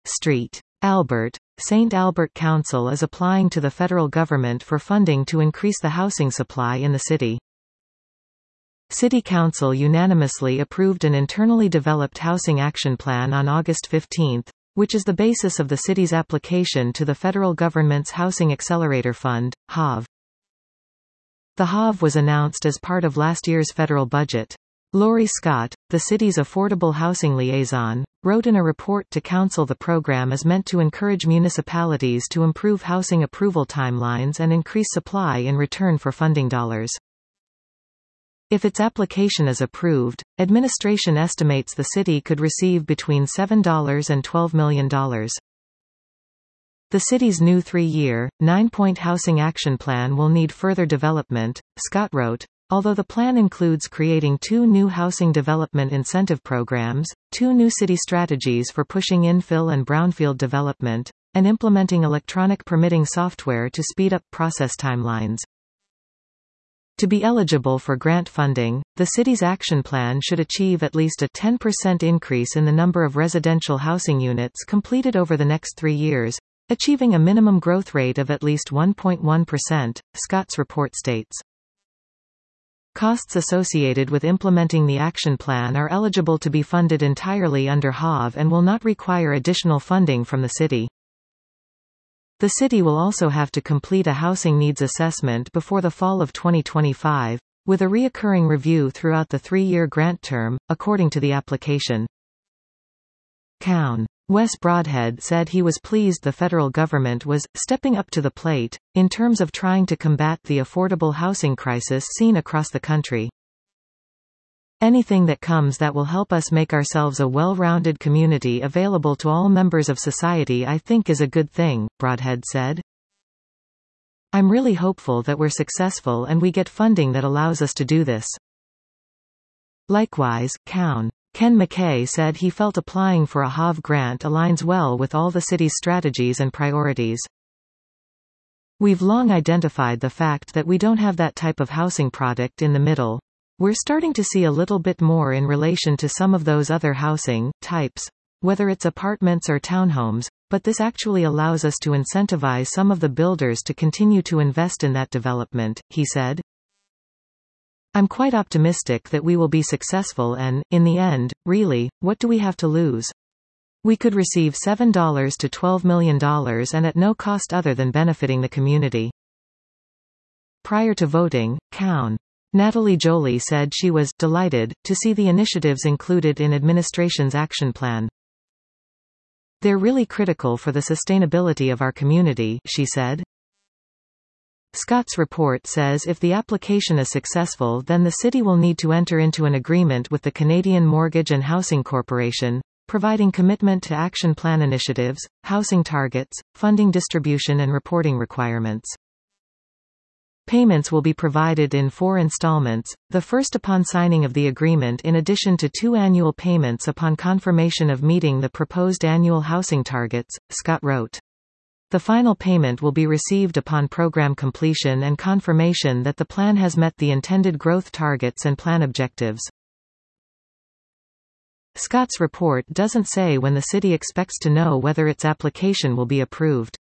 Street. Albert, St. Albert Council is applying to the federal government for funding to increase the housing supply in the city. City Council unanimously approved an internally developed housing action plan on August 15, which is the basis of the city's application to the federal government's Housing Accelerator Fund, HAV. The HAV was announced as part of last year's federal budget. Lori Scott, the city's affordable housing liaison, wrote in a report to council the program is meant to encourage municipalities to improve housing approval timelines and increase supply in return for funding dollars. If its application is approved, administration estimates the city could receive between $7 and $12 million. The city's new 3-year, 9-point housing action plan will need further development, Scott wrote. Although the plan includes creating 2 new housing development incentive programs, 2 new city strategies for pushing infill and brownfield development, and implementing electronic permitting software to speed up process timelines. To be eligible for grant funding, the city's action plan should achieve at least a 10% increase in the number of residential housing units completed over the next 3 years, achieving a minimum growth rate of at least 1.1%, Scott's report states. Costs associated with implementing the action plan are eligible to be funded entirely under HAV and will not require additional funding from the city. The city will also have to complete a housing needs assessment before the fall of 2025, with a reoccurring review throughout the 3-year grant term, according to the application. Coun. Wes Broadhead said he was pleased the federal government was stepping up to the plate in terms of trying to combat the affordable housing crisis seen across the country. Anything that comes that will help us make ourselves a well-rounded community available to all members of society I think is a good thing, Broadhead said. I'm really hopeful that we're successful and we get funding that allows us to do this. Likewise, Coun. Ken McKay said he felt applying for a HAV grant aligns well with all the city's strategies and priorities. We've long identified the fact that we don't have that type of housing product in the middle. We're starting to see a little bit more in relation to some of those other housing types, whether it's apartments or townhomes, but this actually allows us to incentivize some of the builders to continue to invest in that development, he said. I'm quite optimistic that we will be successful and, in the end, really, what do we have to lose? We could receive $7 to $12 million and at no cost other than benefiting the community. Prior to voting, Coun. Natalie Jolie said she was delighted to see the initiatives included in administration's action plan. They're really critical for the sustainability of our community, she said. Scott's report says if the application is successful then the city will need to enter into an agreement with the Canadian Mortgage and Housing Corporation, providing commitment to action plan initiatives, housing targets, funding distribution and reporting requirements. Payments will be provided in 4 installments, the first upon signing of the agreement in addition to 2 annual payments upon confirmation of meeting the proposed annual housing targets, Scott wrote. The final payment will be received upon program completion and confirmation that the plan has met the intended growth targets and plan objectives. Scott's report doesn't say when the city expects to know whether its application will be approved.